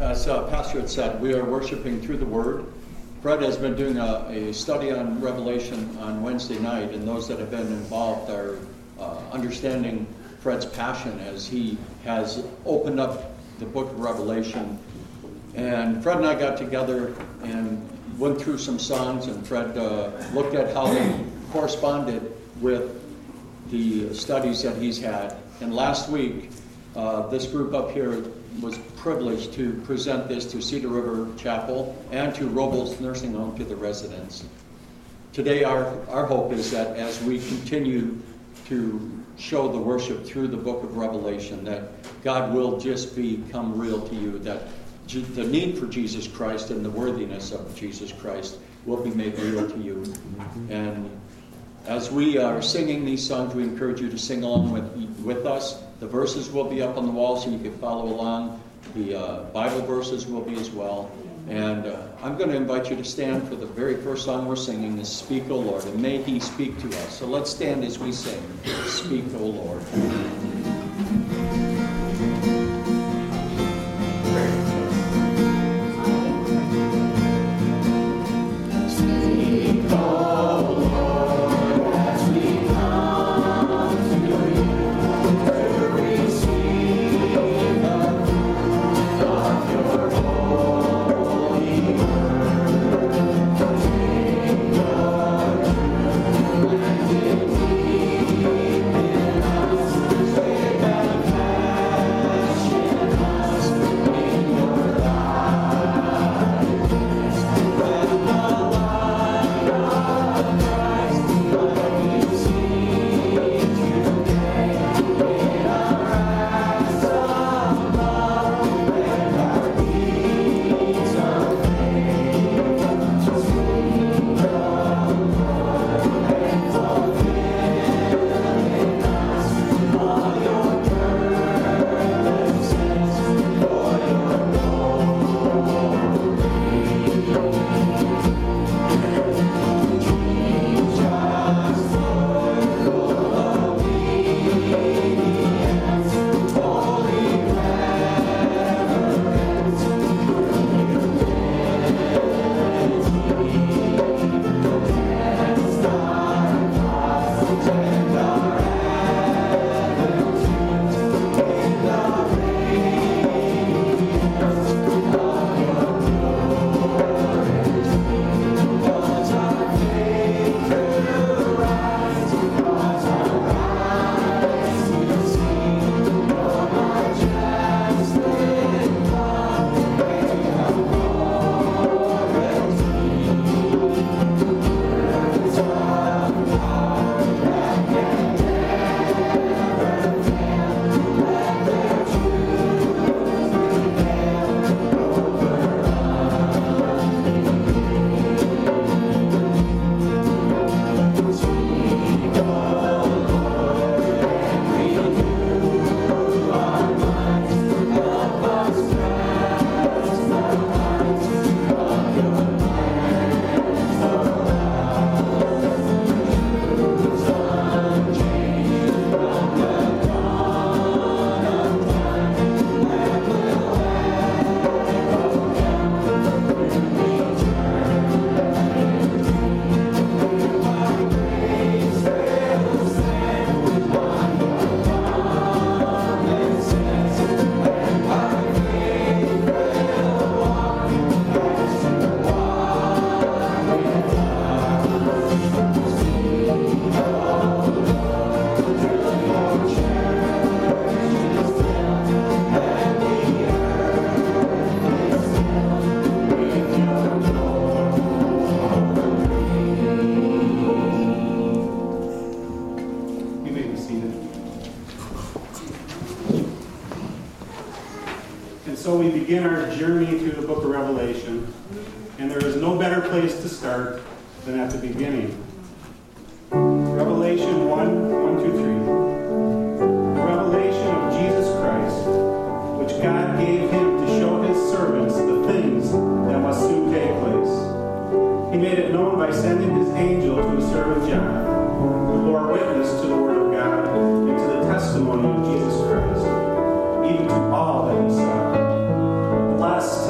As Pastor had said, we are worshiping through the Word. Fred has been doing a study on Revelation on Wednesday night, and those that have been involved are understanding Fred's passion as he has opened up the book of Revelation. And Fred and I got together and went through some songs, and Fred looked at how they corresponded with the studies that he's had. And last week, this group up here was privileged to present this to Cedar River Chapel and to Robles Nursing Home, to the residents. Today, our hope is that as we continue to show the worship through the book of Revelation, that God will just become real to you, that the need for Jesus Christ and the worthiness of Jesus Christ will be made real to you. And as we are singing these songs, we encourage you to sing along with us. The verses will be up on the wall so you can follow along. The Bible verses will be as well. And I'm going to invite you to stand for the very first song we're singing, is Speak, O Lord, and may He speak to us. So let's stand as we sing, Speak, O Lord. Begin our journey through the book of Revelation, and there is no better place to start than at the beginning. Revelation 1:1-3. The revelation of Jesus Christ, which God gave him to show his servants the things that must soon take place. He made it known by sending his angel to his servant John, who bore witness to the word of God and to the testimony of Jesus Christ, even to all that he saw. The last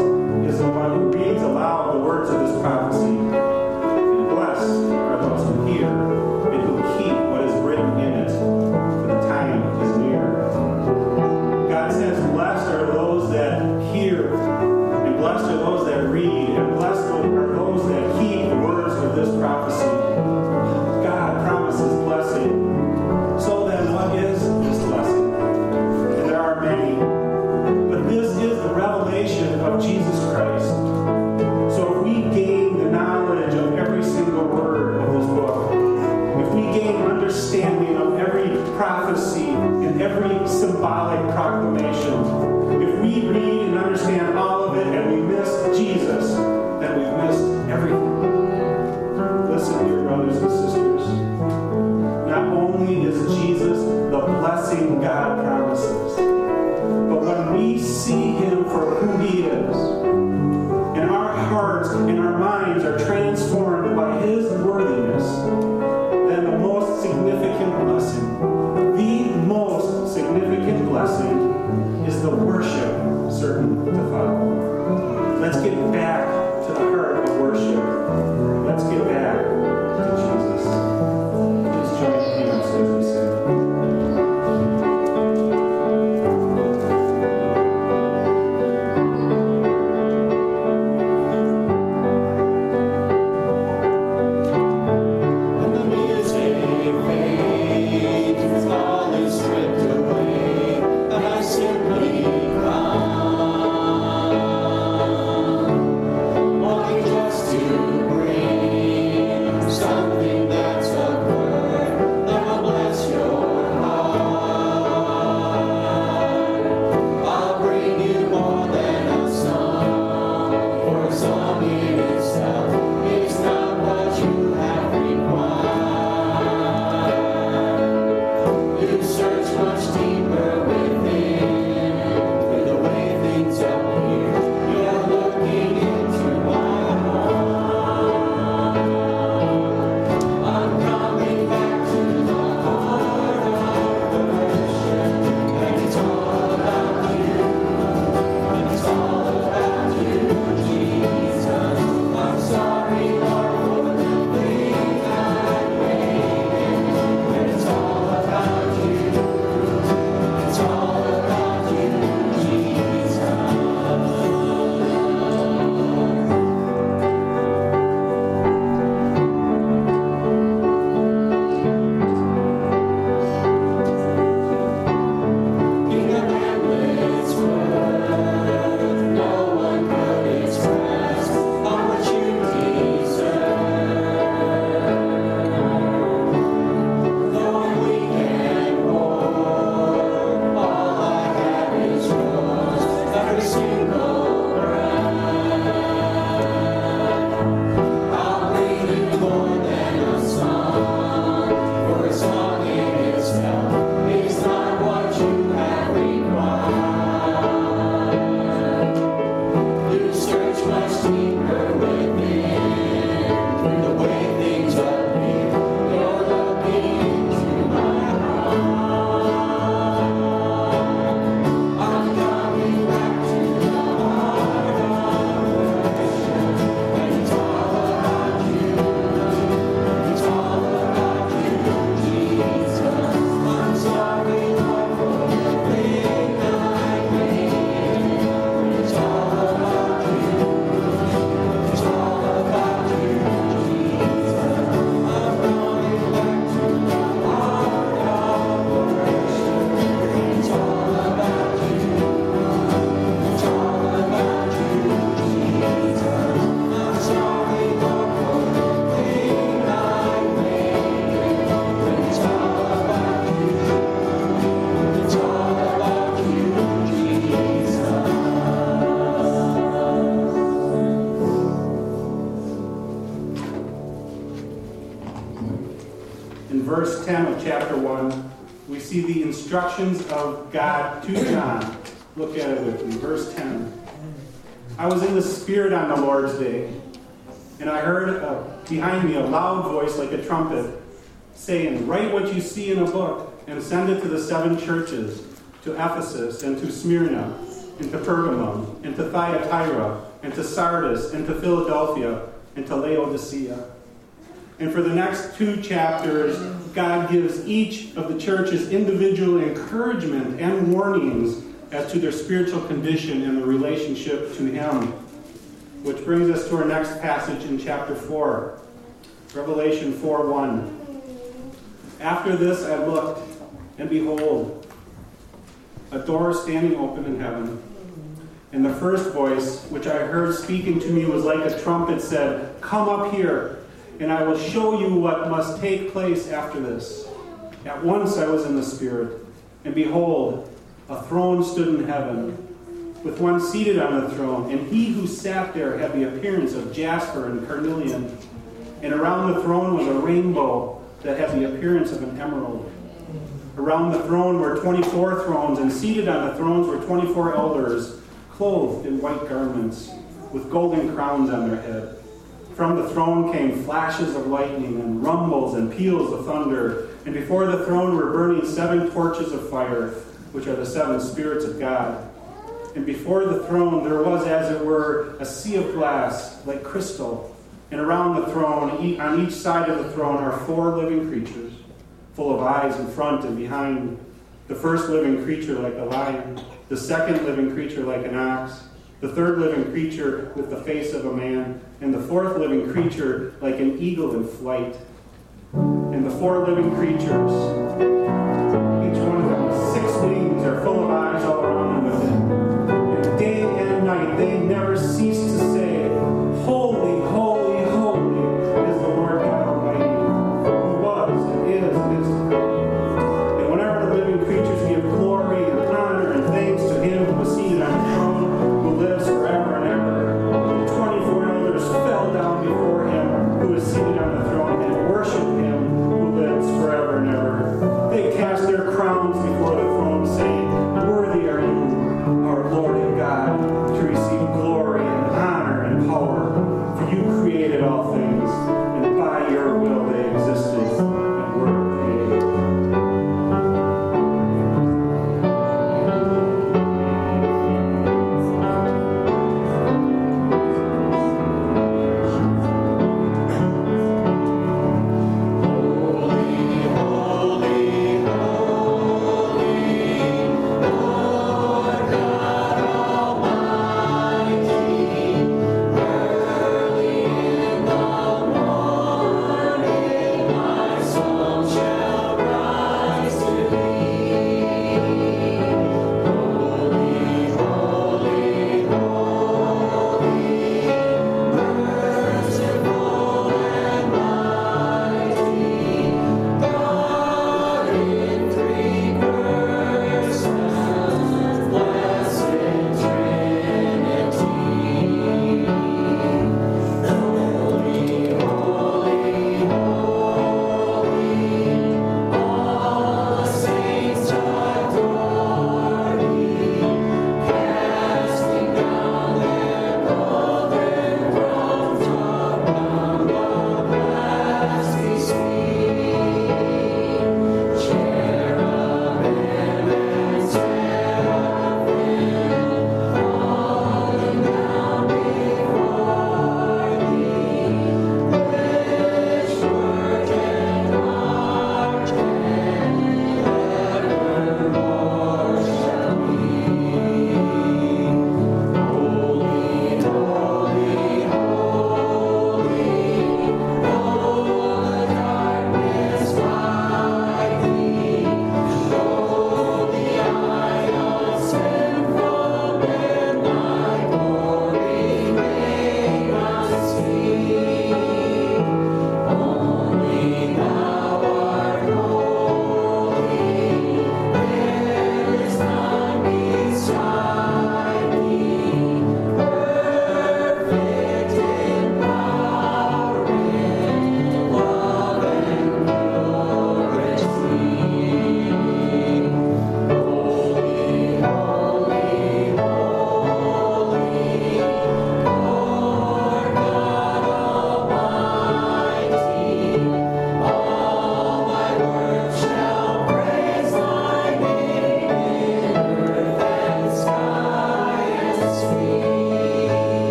verse 10 of chapter 1, we see the instructions of God to John. Look at it with me. Verse 10. I was in the Spirit on the Lord's day, and I heard behind me a loud voice like a trumpet, saying, "Write what you see in a book, and send it to the 7 churches, to Ephesus, and to Smyrna, and to Pergamum, and to Thyatira, and to Sardis, and to Philadelphia, and to Laodicea." And for the next 2 chapters, God gives each of the churches individual encouragement and warnings as to their spiritual condition and the relationship to Him. Which brings us to our next passage in chapter 4, Revelation 4:1. After this I looked, and behold, a door standing open in heaven. And the first voice, which I heard speaking to me, was like a trumpet, said, "Come up here, and I will show you what must take place after this." At once I was in the Spirit, and behold, a throne stood in heaven, with one seated on the throne, and he who sat there had the appearance of jasper and carnelian. And around the throne was a rainbow that had the appearance of an emerald. Around the throne were 24 thrones, and seated on the thrones were 24 elders, clothed in white garments, with golden crowns on their head. From the throne came flashes of lightning, and rumbles and peals of thunder. And before the throne were burning 7 torches of fire, which are the 7 spirits of God. And before the throne there was, as it were, a sea of glass, like crystal. And around the throne, on each side of the throne, are 4 living creatures, full of eyes in front and behind. The first living creature like a lion, the second living creature like an ox, the third living creature with the face of a man, and the fourth living creature like an eagle in flight. And the 4 living creatures, each one of them with 6 wings, are full of eyes all around them within. And day and night they never cease to say, "Holy, holy, holy is the Lord God Almighty, who was and is to come." And whenever the living creatures give glory and honor and thanks to Him who was seated on the throne, who lives forever and ever, the 24 elders fell down before Him who is seated on the throne and worshiped Him who lives forever and ever. They cast their crowns before the throne, saying, "Worthy are you, our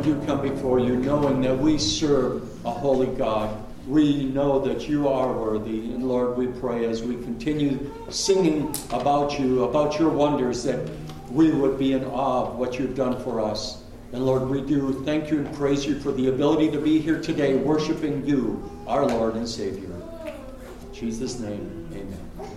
do come before you knowing that we serve a holy God. We know that you are worthy. And Lord, we pray as we continue singing about you, about your wonders, that we would be in awe of what you've done for us. And Lord, we do thank you and praise you for the ability to be here today worshiping you, our Lord and Savior. In Jesus' name, amen.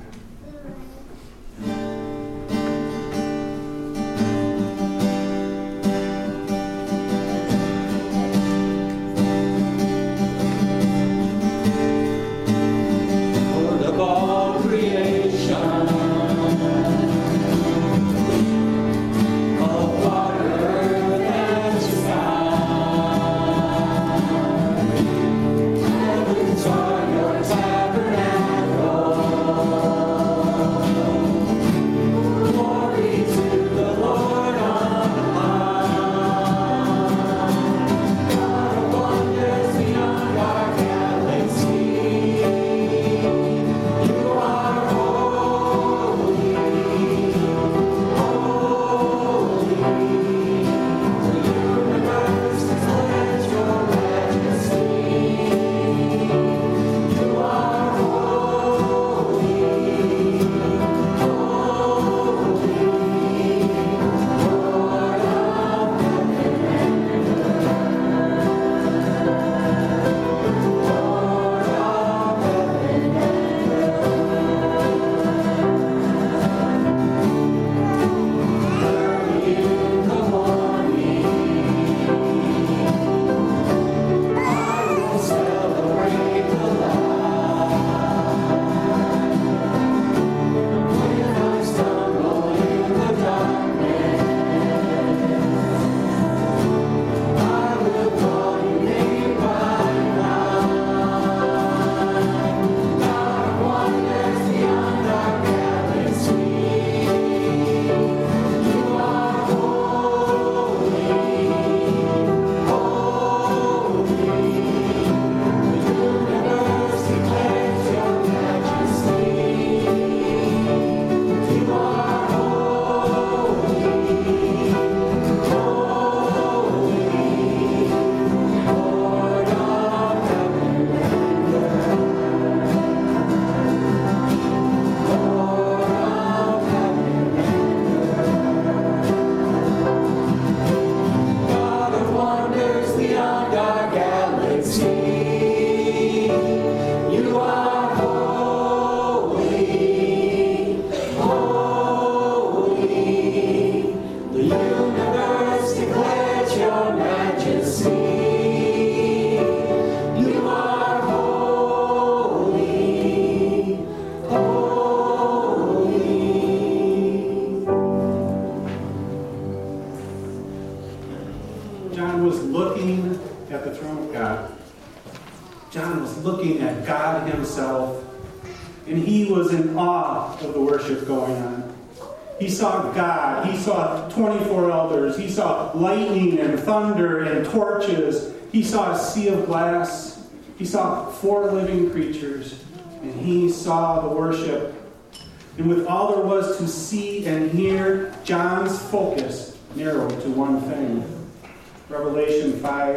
He saw God. He saw 24 elders. He saw lightning and thunder and torches. He saw a sea of glass. He saw 4 living creatures. And he saw the worship. And with all there was to see and hear, John's focus narrowed to one thing. Revelation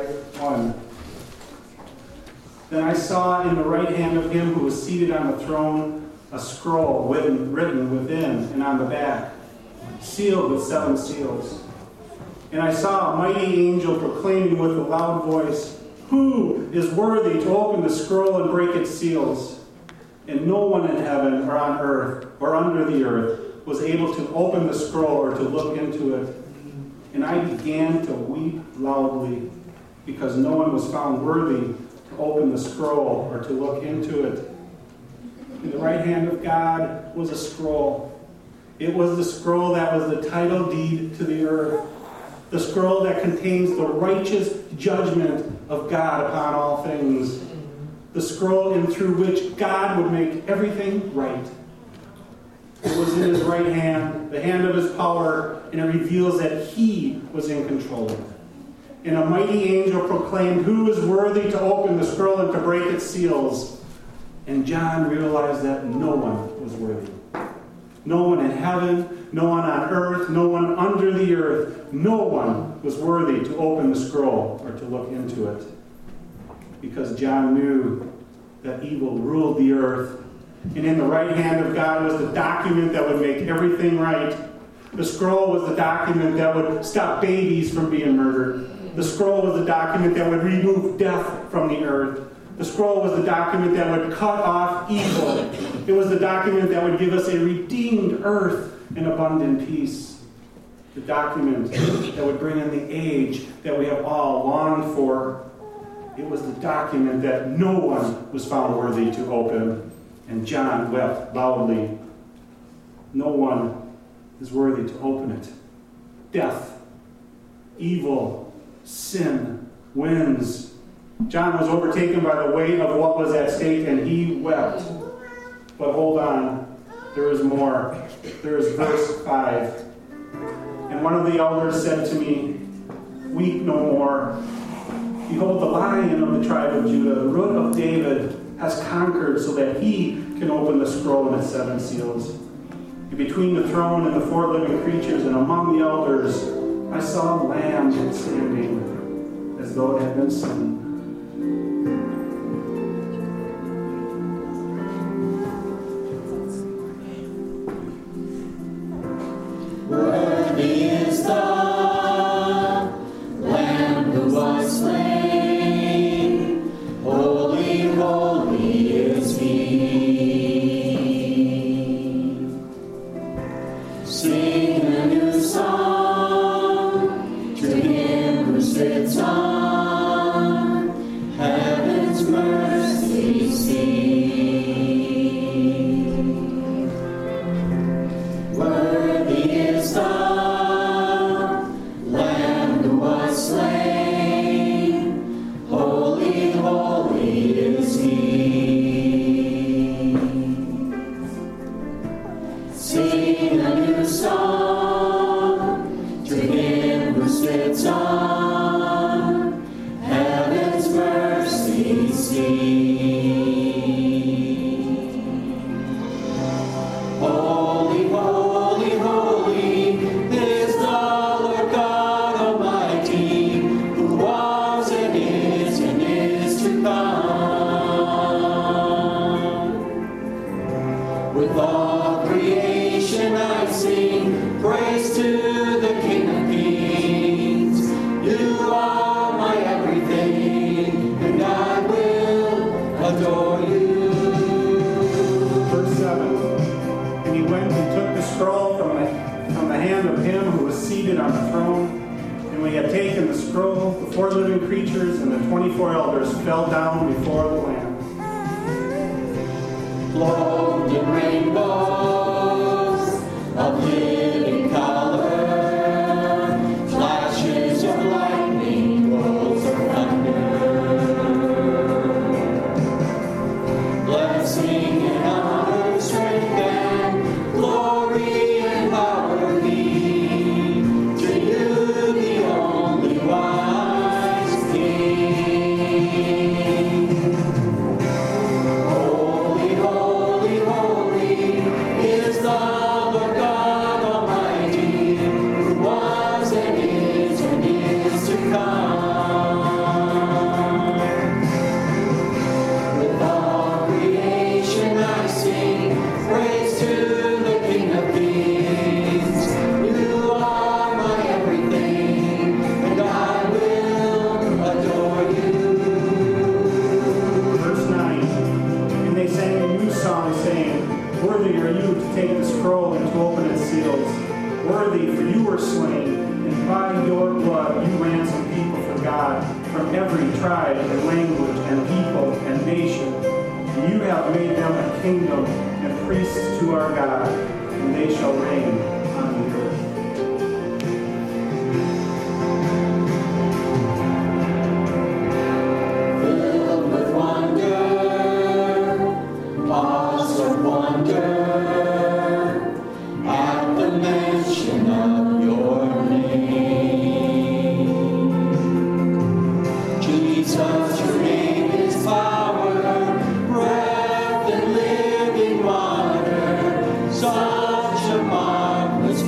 5:1. Then I saw in the right hand of him who was seated on the throne a scroll written within and on the back, sealed with 7 seals. And I saw a mighty angel proclaiming with a loud voice, "Who is worthy to open the scroll and break its seals?" And no one in heaven or on earth or under the earth was able to open the scroll or to look into it. And I began to weep loudly, because no one was found worthy to open the scroll or to look into it. In the right hand of God was a scroll. It was the scroll that was the title deed to the earth. The scroll that contains the righteous judgment of God upon all things. The scroll in through which God would make everything right. It was in his right hand, the hand of his power, and it reveals that he was in control. And a mighty angel proclaimed, "Who is worthy to open the scroll and to break its seals?" And John realized that no one was worthy. No one in heaven, no one on earth, no one under the earth, no one was worthy to open the scroll or to look into it. Because John knew that evil ruled the earth, and in the right hand of God was the document that would make everything right. The scroll was the document that would stop babies from being murdered. The scroll was the document that would remove death from the earth. The scroll was the document that would cut off evil. It was the document that would give us a redeemed earth and abundant peace. The document that would bring in the age that we have all longed for. It was the document that no one was found worthy to open. And John wept loudly. No one is worthy to open it. Death, evil, sin wins. John was overtaken by the weight of what was at stake, and he wept. But hold on, there is more. There is verse 5. And one of the elders said to me, "Weep no more. Behold, the Lion of the tribe of Judah, the Root of David, has conquered so that he can open the scroll and its 7 seals." And between the throne and the 4 living creatures and among the elders, I saw a lamb standing as though it had been slain. Worthy is the Lamb who was slain. Holy, holy is He. Sing a new song to Him who sits on heaven's mercy seat. Worthy is the Lamb who was slain. Holy, holy is He. Sing a new song to Him who sits on heaven's mercy seat. Holy, holy, holy is the Lord God Almighty, who was and is to come. With all creation I sing praise to the King of Kings. You are my everything, and I will adore you. Verse 7. And he went and took the scroll from the hand of him who was seated on the throne. And when he had taken the scroll, the 4 living creatures and the 24 elders fell down before the Lamb. Clothed in rainbows of living color, flashes of lightning, rolls of thunder. Blessing and honor, strength and glory and power be to you, the only wise King. Holy, holy, holy is the Lord God Almighty, who was and is to come. With all creation I sing praise to the King of Kings. You are my everything, and I will adore you. Verse 9. And they sang a new song, saying, "Worthy are you to take the scroll and to open its seals. Worthy, for you were slain, and by your blood you ransomed people for God from every tribe and language and people and nation. And you have made them a kingdom and priests to our God, and they shall reign on the earth." Filled with wonder, awesome wonder, at the mention of your name. Jesus, your name is power, breath and living water, such a marvelous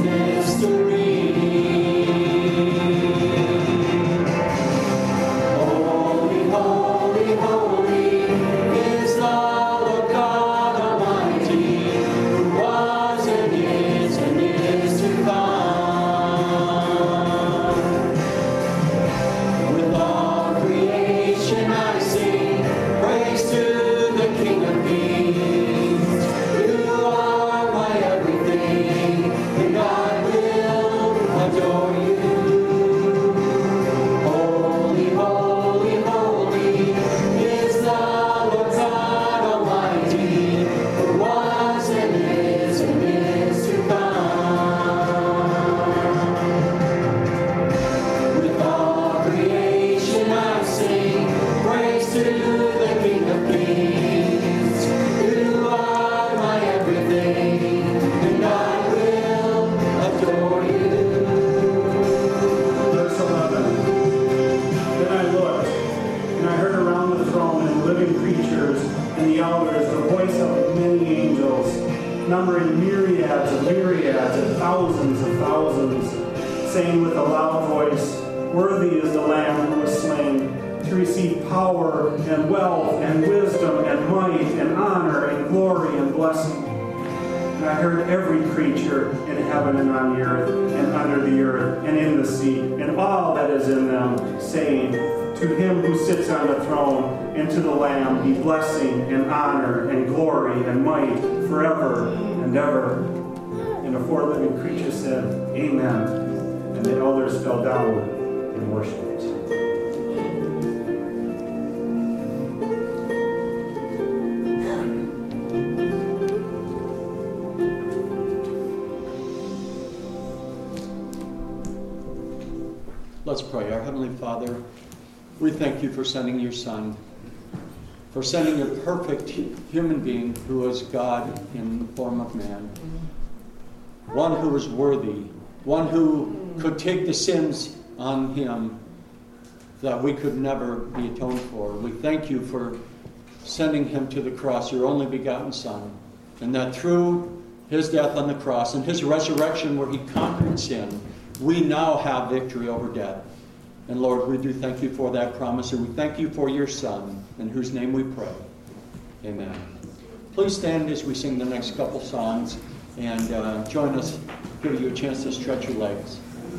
and the elders, the voice of many angels, numbering myriads and thousands of thousands, saying with a loud voice, "Worthy is the Lamb who was slain to receive power and wealth and wisdom and might and honor and glory and blessing." And I heard every creature in heaven and on the earth and under the earth and in the sea and all that is in them, saying, "To him who sits on the throne and to the Lamb be blessing and honor and glory and might forever and ever." And the four living creatures said, "Amen." And the elders fell down and worshipped. Let's pray. Our Heavenly Father, we thank you for sending your Son, for sending a perfect human being who was God in the form of man, one who was worthy, one who could take the sins on him that we could never be atoned for. We thank you for sending him to the cross, your only begotten Son, and that through his death on the cross and his resurrection where he conquered sin, we now have victory over death. And Lord, we do thank you for that promise, and we thank you for your Son, in whose name we pray. Amen. Please stand as we sing the next couple songs, and join us, give you a chance to stretch your legs.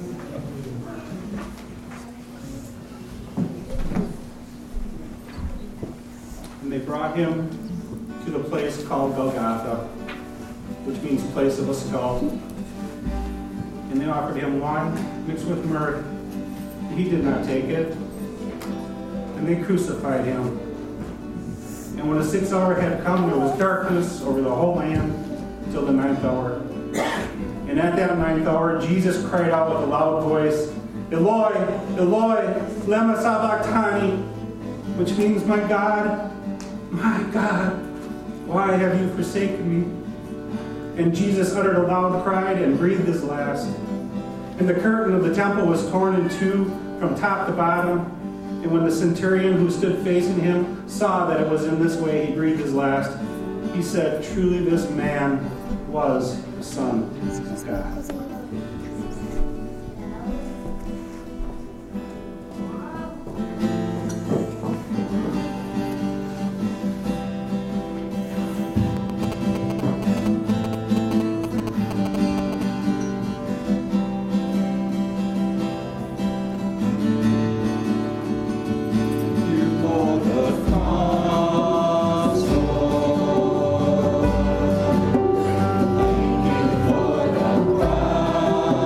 And they brought him to the place called Golgotha, which means place of a skull. And they offered him wine mixed with myrrh. He did not take it. And they crucified him. And when the 6th hour had come, there was darkness over the whole land till the 9th hour. And at that 9th hour, Jesus cried out with a loud voice, "Eloi, Eloi, lema sabachthani," which means, my God, why have you forsaken me?" And Jesus uttered a loud cry and breathed his last. And the curtain of the temple was torn in two from top to bottom. And when the centurion who stood facing him saw that it was in this way he breathed his last, he said, "Truly this man was the Son of God." For the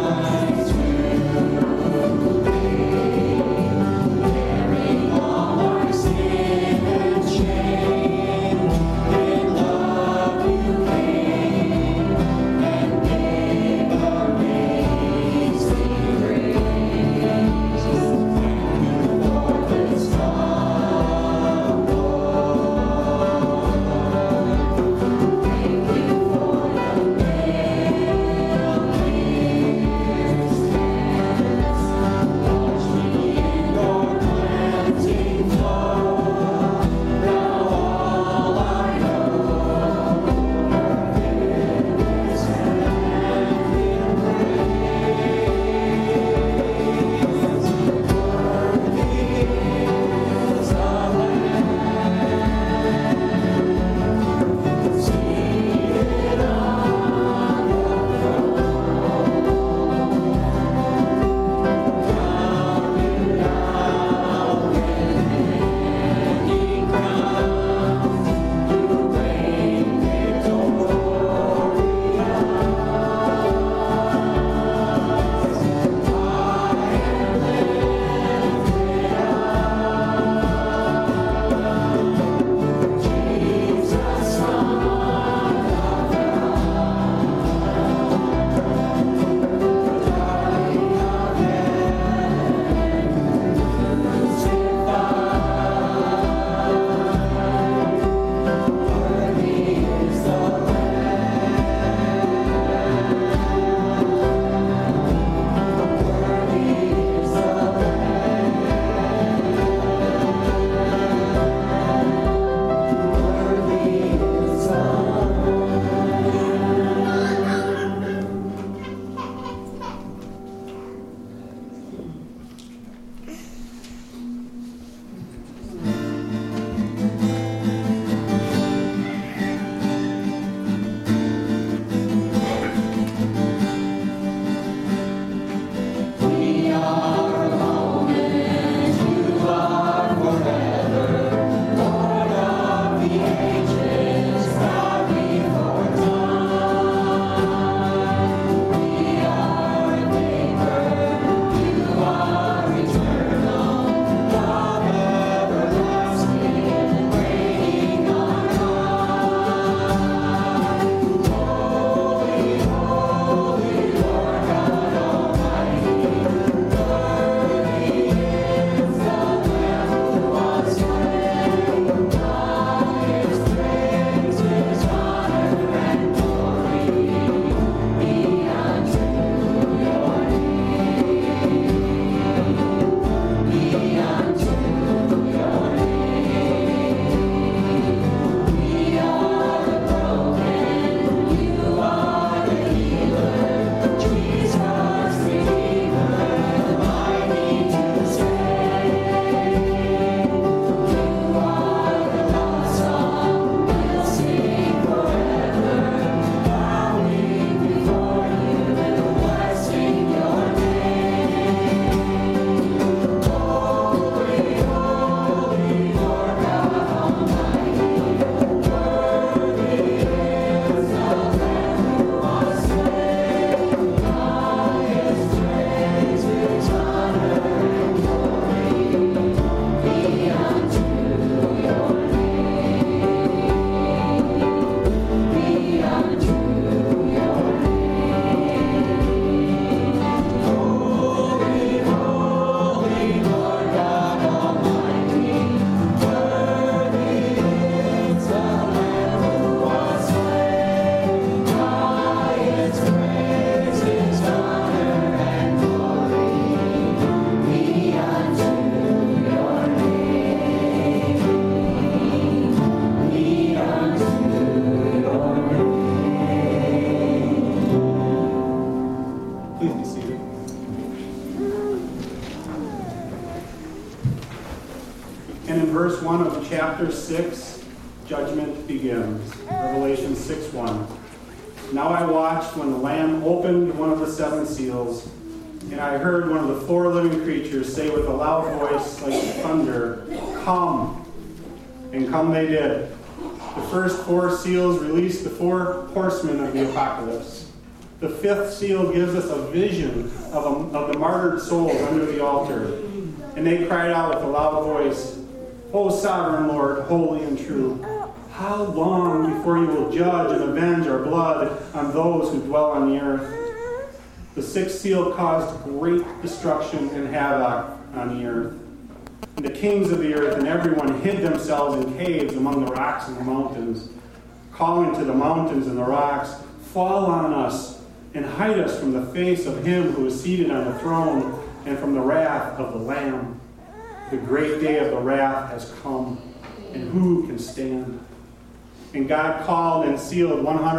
verse 1 of chapter 6, judgment begins. Revelation 6:1. Now I watched when the Lamb opened one of the 7 seals, and I heard one of the 4 living creatures say with a loud voice like thunder, "Come!" And come they did. The first 4 seals released the 4 horsemen of the apocalypse. The 5th seal gives us a vision of the martyred souls under the altar. And they cried out with a loud voice, "O sovereign Lord, holy and true, how long before you will judge and avenge our blood on those who dwell on the earth?" The 6th seal caused great destruction and havoc on the earth. And the kings of the earth and everyone hid themselves in caves among the rocks and the mountains, calling to the mountains and the rocks, "Fall on us and hide us from the face of him who is seated on the throne and from the wrath of the Lamb. The great day of the wrath has come, and who can stand?" And God called and sealed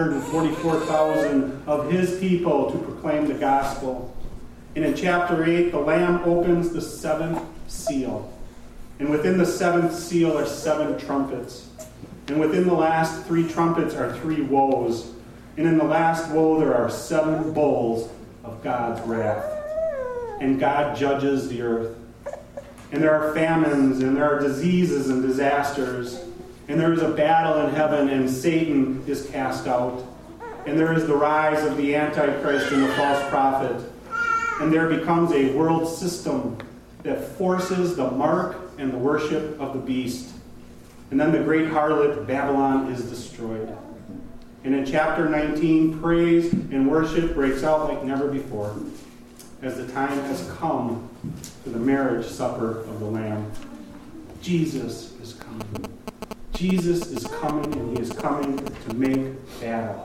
144,000 of his people to proclaim the gospel. And in chapter 8, the Lamb opens the 7th seal. And within the 7th seal are 7 trumpets. And within the last 3 trumpets are 3 woes. And in the last woe there are 7 bowls of God's wrath. And God judges the earth. And there are famines, and there are diseases and disasters. And there is a battle in heaven, and Satan is cast out. And there is the rise of the Antichrist and the false prophet. And there becomes a world system that forces the mark and the worship of the beast. And then the great harlot Babylon is destroyed. And in chapter 19, praise and worship breaks out like never before, as the time has come for the marriage supper of the Lamb. Jesus is coming. Jesus is coming, and he is coming to make battle.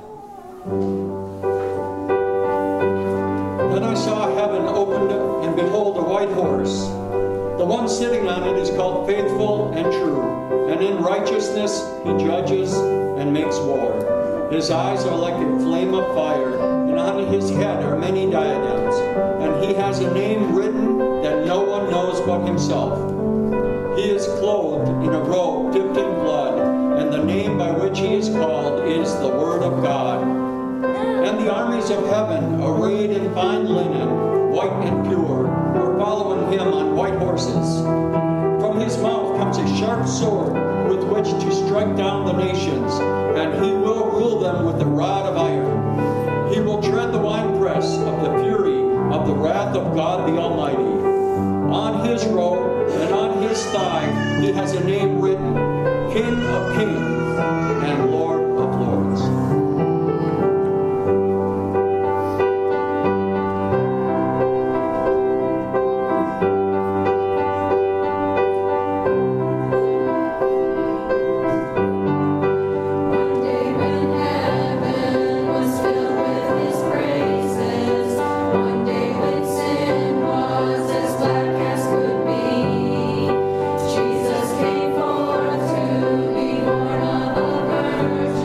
Then I saw heaven opened, and behold, a white horse. The one sitting on it is called Faithful and True, and in righteousness he judges and makes war. His eyes are like a flame of fire, and on his head are many diadems, and he has a name written that no one knows but himself. He is clothed in a robe dipped in blood, and the name by which he is called is the Word of God. And the armies of heaven, arrayed in fine linen, white and pure, are following him on white horses. From his mouth comes a sharp sword with which to strike down the nations, and he will rule them with a rod of iron. He will tread the winepress of the fury of the wrath of God the Almighty. On his robe and on his thigh he has a name written, King of Kings and Lord of Lords. Jesus came forth to be born of a virgin.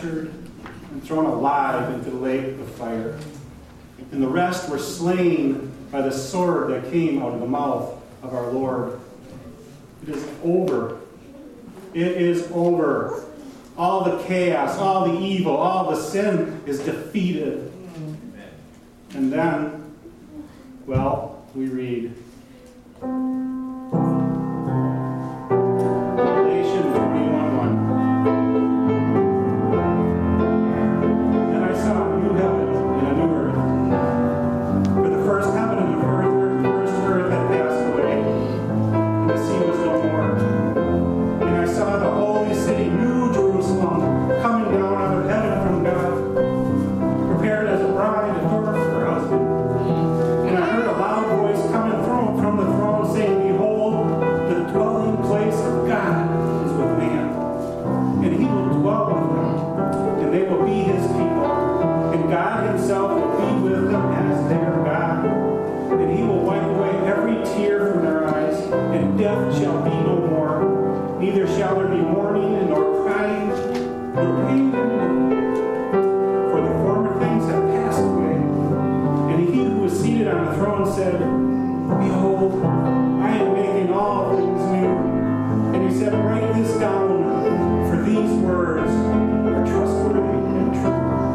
captured and thrown alive into the lake of fire. And the rest were slain by the sword that came out of the mouth of our Lord. It is over. It is over. All the chaos, all the evil, all the sin is defeated. And then, well, we read Revelation 21:1. And I saw a new heaven and a new earth. For the first heaven and the first earth had passed away, and the sea was no more. And I saw the holy city, New Jerusalem, coming down out of heaven from God, prepared as a bride adorned for her husband. And I heard a loud voice coming from the throne, saying, Behold, the dwelling place of God is with man, and he will dwell with them, and they will be his people, and God himself will be with them as their God. And he will wipe away every tear from their eyes, and death shall be no more. Neither shall there be mourning, nor crying, nor pain anymore. For the former things have passed away. And he who was seated on the throne said, Behold, I am making all things new. And he said, Write this down, for these words are trustworthy and true.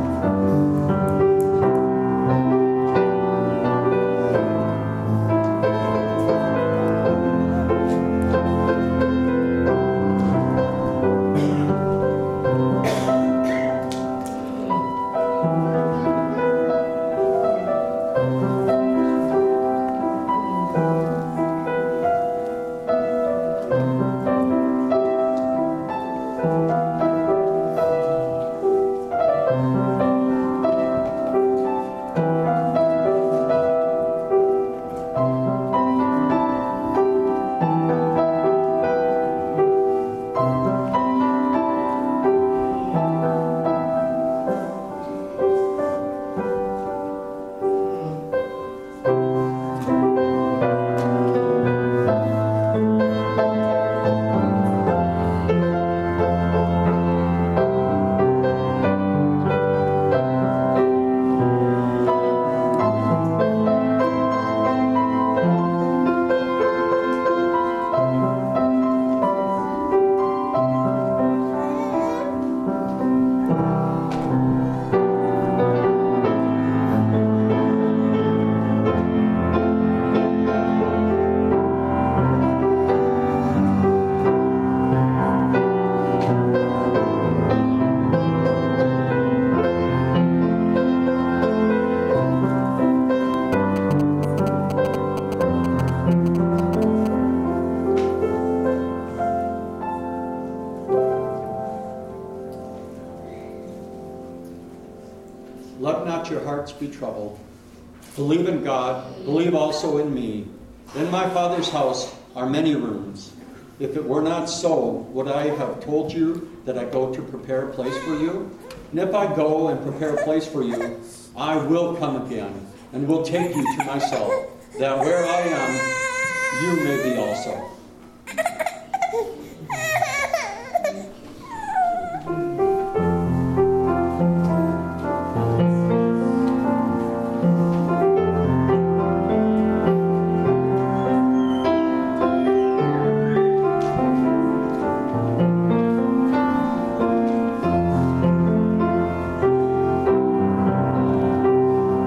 Let not your hearts be troubled. Believe in God, believe also in me. In my Father's house are many rooms. If it were not so, would I have told you that I go to prepare a place for you? And if I go and prepare a place for you, I will come again and will take you to myself, that where I am, you may be also.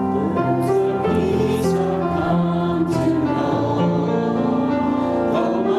Peace I've come to know.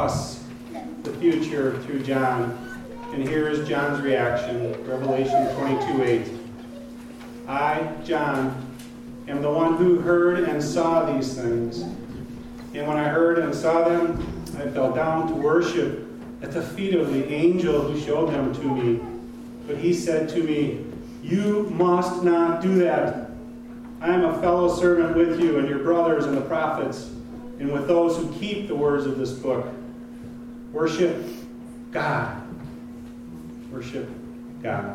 us the future through John. And here is John's reaction, Revelation 22:8. I, John, am the one who heard and saw these things. And when I heard and saw them, I fell down to worship at the feet of the angel who showed them to me. But he said to me, "You must not do that. I am a fellow servant with you and your brothers and the prophets, and with those who keep the words of this book. Worship God." Worship God.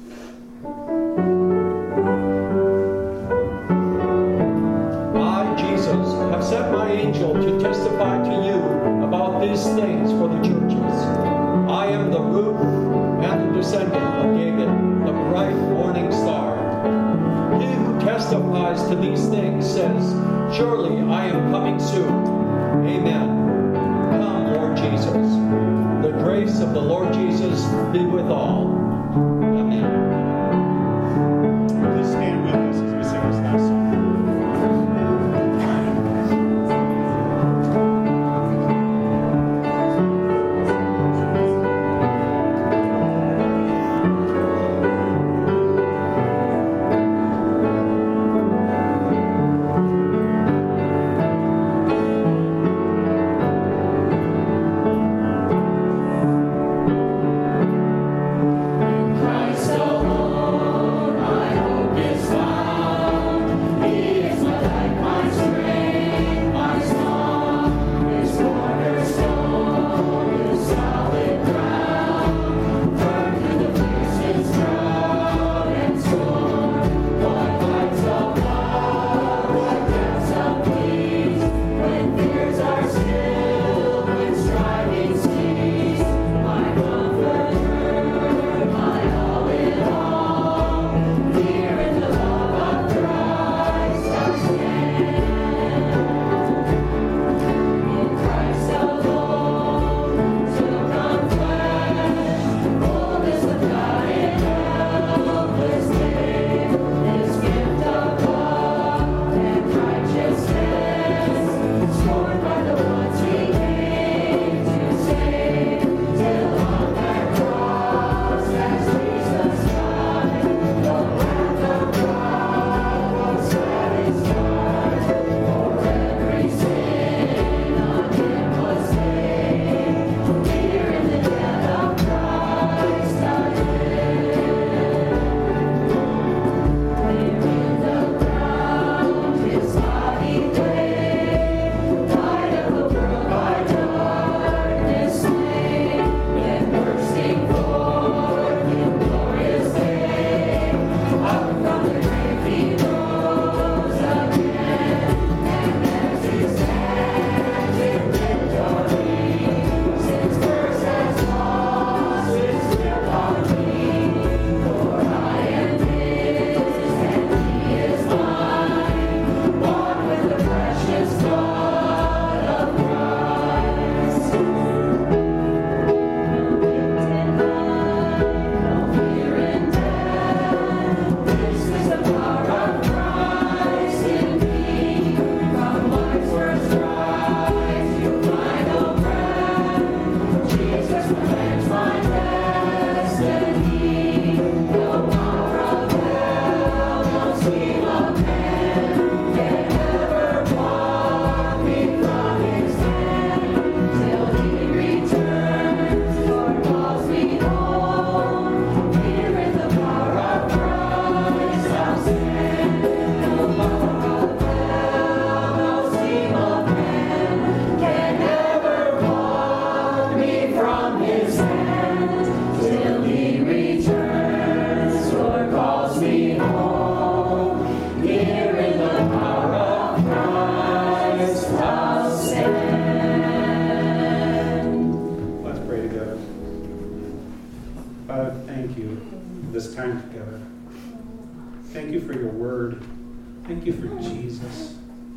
I, Jesus, have sent my angel to testify to you about these things for the churches. I am the root and the descendant of David, the bright morning star. He who testifies to these things says, "Surely I am coming soon." Amen. Come, Lord Jesus. The grace of the Lord Jesus be with all. Amen. Please stand with us as we sing this last song. Thank you for your word. Thank you for Jesus.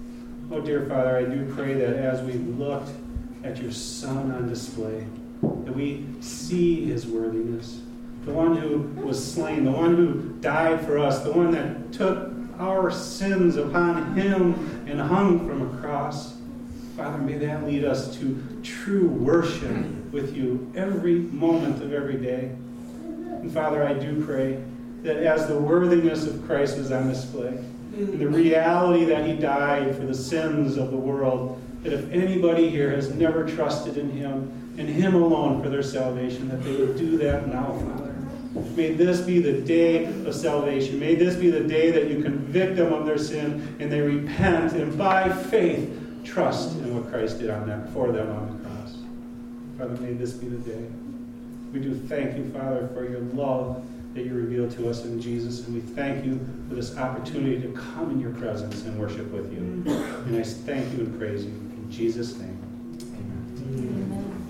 Oh, dear Father, I do pray that as we looked at your Son on display, that we see his worthiness, the one who was slain, the one who died for us, the one that took our sins upon him and hung from a cross. Father, may that lead us to true worship with you every moment of every day. And Father, I do pray that as the worthiness of Christ is on display, and the reality that he died for the sins of the world, that if anybody here has never trusted in him and him alone for their salvation, that they would do that now, Father. May this be the day of salvation. May this be the day that you convict them of their sin and they repent and by faith trust in what Christ did for them on the cross. Father, may this be the day. We do thank you, Father, for your love that you revealed to us in Jesus, and we thank you for this opportunity to come in your presence and worship with you. And I thank you and praise you in Jesus' name.